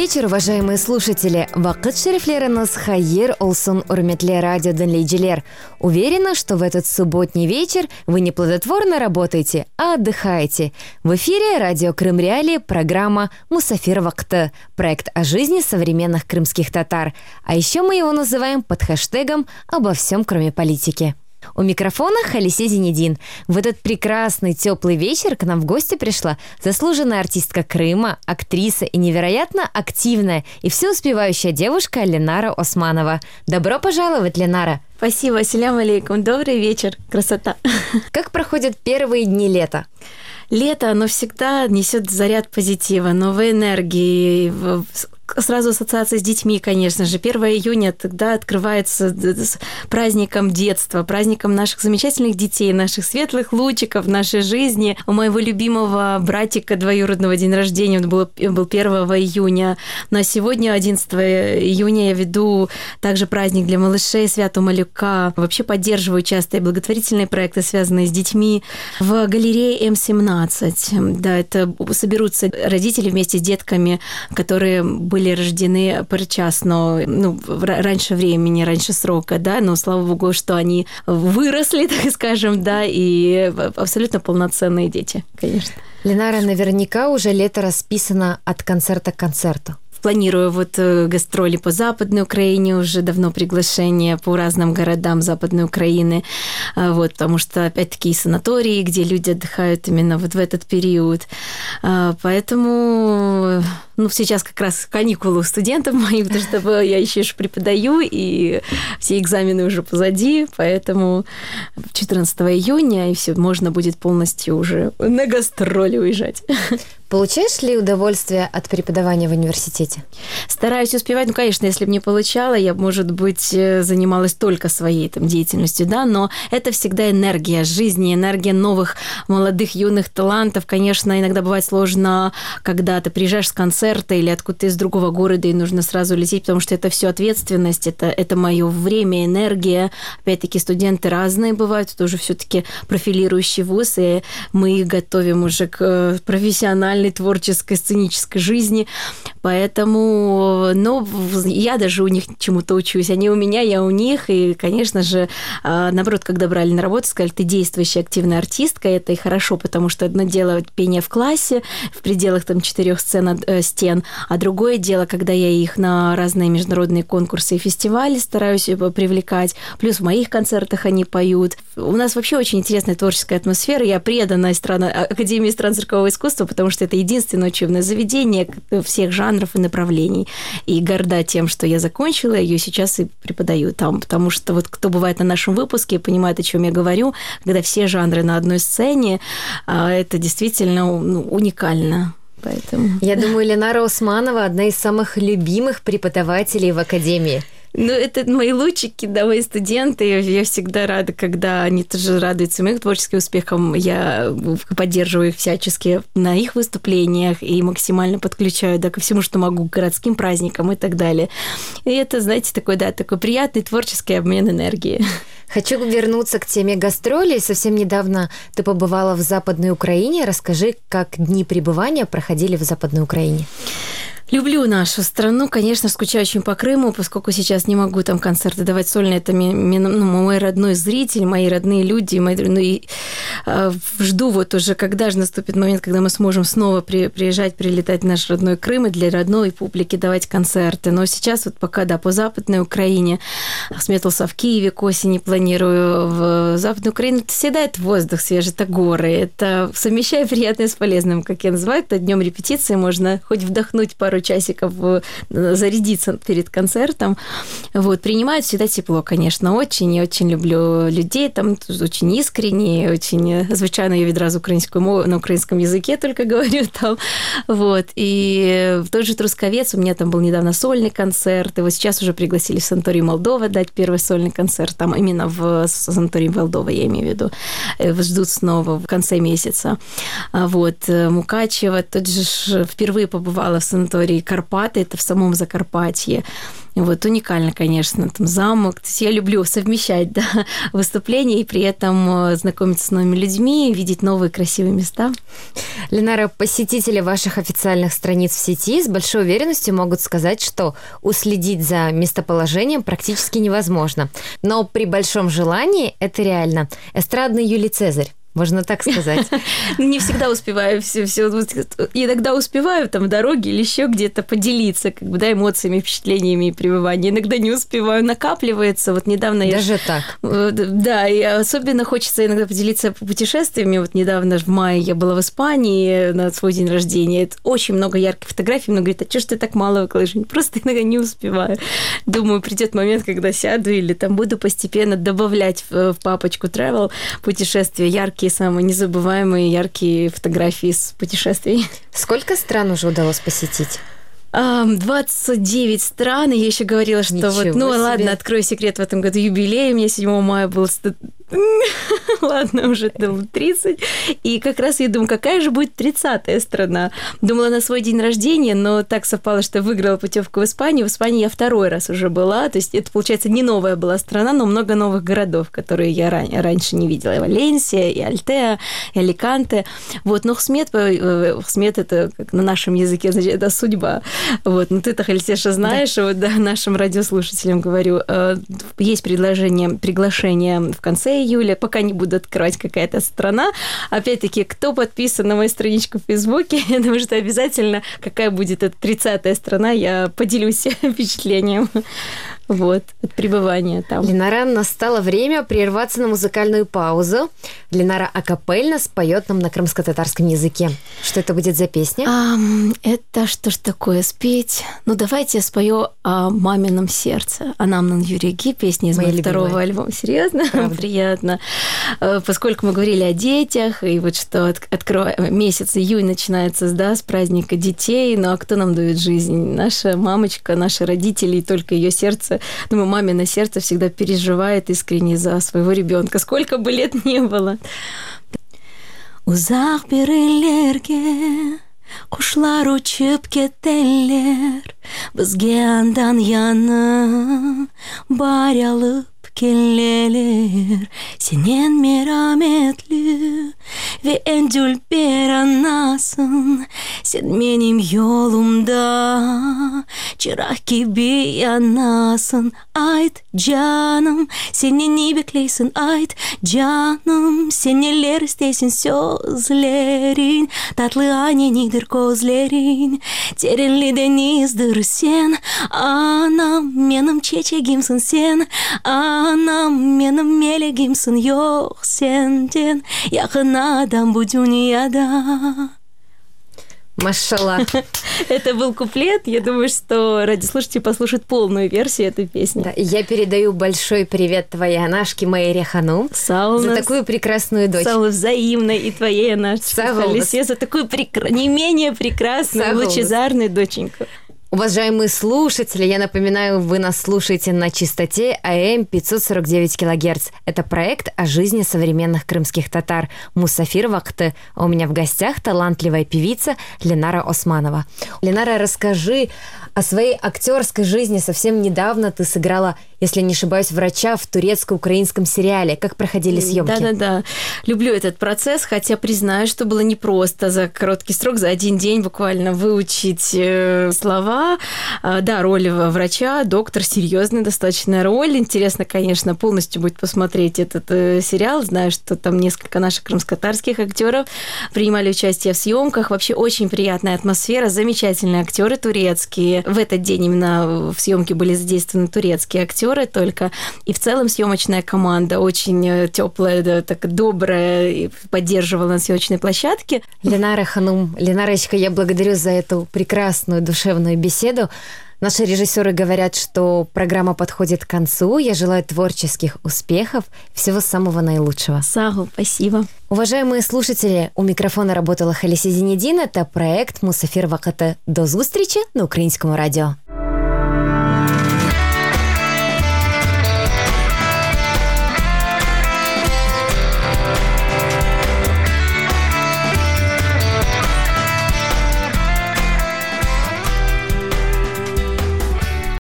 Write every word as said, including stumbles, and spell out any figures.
вечер, уважаемые слушатели. Вакыт шерифлериныз хайыр олсун, урметле радио dinleyiciler. Уверена, что в этот субботний вечер вы не плодотворно работаете, а отдыхаете. В эфире радио Крым Реалии, программа «Мусафир Вакты», проект о жизни современных крымских татар. А еще мы его называем под хэштегом «Обо всем, кроме политики». У микрофона Халисе Зинедин. В этот прекрасный теплый вечер к нам в гости пришла заслуженная артистка Крыма, актриса и невероятно активная и всеуспевающая девушка Ленара Османова. Добро пожаловать, Ленара! Спасибо, ассаляму алейкум. Добрый вечер, красота. Как проходят первые дни лета? Лето, оно всегда несет заряд позитива, новой энергии. Сразу ассоциация с детьми, конечно же. первое июня тогда открывается с праздником детства, праздником наших замечательных детей, наших светлых лучиков в нашей жизни. У моего любимого братика двоюродного день рождения, он был, был первого июня. Но сегодня, одиннадцатого июня, я веду также праздник для малышей Свято Малюка. Вообще поддерживаю часто и благотворительные проекты, связанные с детьми. В галерее эм семнадцать. Да, это соберутся родители вместе с детками, которые были были рождены причастно, ну, раньше времени, раньше срока, да, но слава богу, что они выросли, так скажем, да, и абсолютно полноценные дети, конечно. Ленара, наверняка уже лето расписано от концерта к концерту. Планирую вот гастроли по Западной Украине, уже давно приглашения по разным городам Западной Украины, вот, потому что, опять-таки, и санатории, где люди отдыхают именно вот в этот период. Поэтому, ну, сейчас как раз каникулы у студентов моих, потому что я еще преподаю, и все экзамены уже позади, поэтому четырнадцатого июня, и все, можно будет полностью уже на гастроли уезжать. Получаешь ли удовольствие от преподавания в университете? Стараюсь успевать. Ну, конечно, если бы не получала, я, может быть, занималась только своей там деятельностью, да, но это всегда энергия жизни, энергия новых молодых юных талантов. Конечно, иногда бывает сложно, когда ты приезжаешь с концерта или откуда-то из другого города, и нужно сразу лететь, потому что это все ответственность, это, это мое время, энергия. Опять-таки, студенты разные бывают, это уже все-таки профилирующий вуз, и мы их готовим уже к профессиональному творческой, сценической жизни. Поэтому, ну, я даже у них чему-то учусь. Они у меня, я у них. И, конечно же, наоборот, когда брали на работу, сказали, ты действующая, активная артистка. Это и хорошо, потому что одно дело пение в классе, в пределах там четырех сцен, стен, а другое дело, когда я их на разные международные конкурсы и фестивали стараюсь привлекать. Плюс в моих концертах они поют. У нас вообще очень интересная творческая атмосфера. Я предана страна, Академии стран циркового искусства, потому что это единственное учебное заведение всех жанров и направлений. И горда тем, что я закончила ее, сейчас и преподаю там. Потому что вот кто бывает на нашем выпуске, понимает, о чем я говорю, когда все жанры на одной сцене, это действительно, ну, уникально. Поэтому... Я думаю, Ленара Османова одна из самых любимых преподавателей в Академии. Ну, это мои лучики, да, мои студенты. Я всегда рада, когда они тоже радуются моим творческим успехам. Я поддерживаю их всячески на их выступлениях и максимально подключаю, да, ко всему, что могу, к городским праздникам и так далее. И это, знаете, такой, да, такой приятный творческий обмен энергии. Хочу вернуться к теме гастролей. Совсем недавно ты побывала в Западной Украине. Расскажи, как дни пребывания проходили в Западной Украине. Люблю нашу страну, конечно, скучаю очень по Крыму, поскольку сейчас не могу там концерты давать сольные. Это ми, ми, ну, мой родной зритель, мои родные люди. Мои, ну, и, э, жду вот уже, когда же наступит момент, когда мы сможем снова при, приезжать, прилетать в наш родной Крым и для родной публики давать концерты. Но сейчас вот пока, да, по Западной Украине, сметался в Киеве к осени, планирую в Западную Украину. Это всегда это воздух свежий, это горы, это совмещая приятное с полезным, как я называю. Это днем репетиции можно хоть вдохнуть пару часиков, зарядиться перед концертом. Вот. Принимают всегда тепло, конечно, очень. Я очень люблю людей, там очень искренне, очень... Звичайно, я відразу українською мовою, на украинском языке только говорю там. Вот. И в тот же Трусковец у меня там был недавно сольный концерт, и вот сейчас уже пригласили в санаторий Молдова дать первый сольный концерт, там именно в санатории Молдова, я имею в виду. Ждут снова в конце месяца. Вот. Мукачево, тут же впервые побывала в санатории Карпаты, это в самом Закарпатье. Вот, уникально, конечно, там замок. То есть я люблю совмещать, да, выступления и при этом знакомиться с новыми людьми, видеть новые красивые места. Ленара, посетители ваших официальных страниц в сети с большой уверенностью могут сказать, что уследить за местоположением практически невозможно. Но при большом желании это реально. Эстрадный Юлий Цезарь. Можно так сказать. Не всегда успеваю все, все. Иногда успеваю там в дороге или еще где-то поделиться, как бы, да, эмоциями, впечатлениями и пребыванием. Иногда не успеваю, накапливается. Вот недавно я... Даже так? Да, и особенно хочется иногда поделиться путешествиями. Вот недавно в мае я была в Испании на свой день рождения. Это очень много ярких фотографий. Мне говорят, а что ж ты так мало выкладываешь? Просто иногда не успеваю. Думаю, придет момент, когда сяду или там буду постепенно добавлять в папочку travel путешествия яркие, самые незабываемые, яркие фотографии с путешествий. Сколько стран уже удалось посетить? двадцать девять стран, и я еще говорила, что Ничего вот, ну себе. Ладно, открою секрет, в этом году юбилей, у меня седьмого мая был, ладно, уже тридцать, и как раз я думаю, какая же будет тридцатая страна. Думала на свой день рождения, но так совпало, что выиграла путевку в Испанию. В Испании я второй раз уже была, то есть это, получается, не новая была страна, но много новых городов, которые я ран- раньше не видела. И Валенсия, и Альтеа, и Аликанте. Вот, но Хсмет, Хсмет это как на нашем языке, значит, это судьба. Вот, ну ты-то, Хальсеша, знаешь, да. Вот, да, нашим радиослушателям говорю, есть предложение, приглашение в конце июля, пока не буду открывать какая-то страна. Опять-таки, кто подписан на мою страничку в Фейсбуке, я думаю, что обязательно, какая будет эта тридцатая страна, я поделюсь впечатлением. Вот, от пребывания там. Ленара, настало время прерваться на музыкальную паузу. Ленара акапельно споет нам на крымско-татарском языке. Что это будет за песня? А, это что ж такое спеть? Ну, давайте я спою о мамином сердце. Анамнан Юреги, песня из Моя моего второго любимая. альбома. Серьезно? Правда. Приятно. Поскольку мы говорили о детях, и вот что от, открывая, месяц июнь начинается, да, с праздника детей, ну а кто нам дает жизнь? Наша мамочка, наши родители, и только ее сердце. Думаю, мамино сердце всегда переживает искренне за своего ребенка, сколько бы лет не было. Узак берелерге кушлар учып кетелер, бизге андан яны бар алып келелер. Сенен мераметлі ve endül bir anasın, sen benim yolumda çırak gibi yanasın. Ait canım, sen ne bekleysin? Ait canım, sen neler istesin? Sözlerin tatlı annenidir, gözlerin terenli denizdir sen. Anam, benim çiçeğimsin sen. Anam, benim meleğimsin, yok senden yakın adam bu dünyada. Машаллах. Это был куплет. Я думаю, что радиослушатели послушают полную версию этой песни. Да, я передаю большой привет твоей Анашке Майре Ханум Саулнас, за такую прекрасную дочь. Саула взаимно, и твоей Анашке Халисе за такую прекра... не менее прекрасную, Саулнас. лучезарную доченьку. Уважаемые слушатели, я напоминаю, вы нас слушаете на частоте а эм пятьсот сорок девять килогерц. Это проект о жизни современных крымских татар Мусафир Вакты. А у меня в гостях талантливая певица Ленара Османова. Ленара, расскажи о своей актерской жизни. Совсем недавно ты сыграла, если не ошибаюсь, врача в турецко-украинском сериале. Как проходили съемки? Да-да-да. Люблю этот процесс, хотя признаю, что было непросто за короткий срок, за один день буквально выучить э, слова. Да, роль врача, доктор, серьезная достаточно роль. Интересно, конечно, полностью будет посмотреть этот э, сериал. Знаю, что там несколько наших крымско-татарских актеров принимали участие в съемках. Вообще очень приятная атмосфера, замечательные актеры турецкие. В этот день именно в съемке были задействованы турецкие актеры только. И в целом съемочная команда очень теплая, да, так добрая, и поддерживала на съемочной площадке. Ленара Ханум, Ленарочка, я благодарю за эту прекрасную душевную беседу. беседу. Наши режиссеры говорят, что программа подходит к концу. Я желаю творческих успехов, всего самого наилучшего. Сагу, спасибо. Уважаемые слушатели, у микрофона работала Халисе Зенедин. Это проект Мусафир Вакыты. До зустрічі на Українському радіо.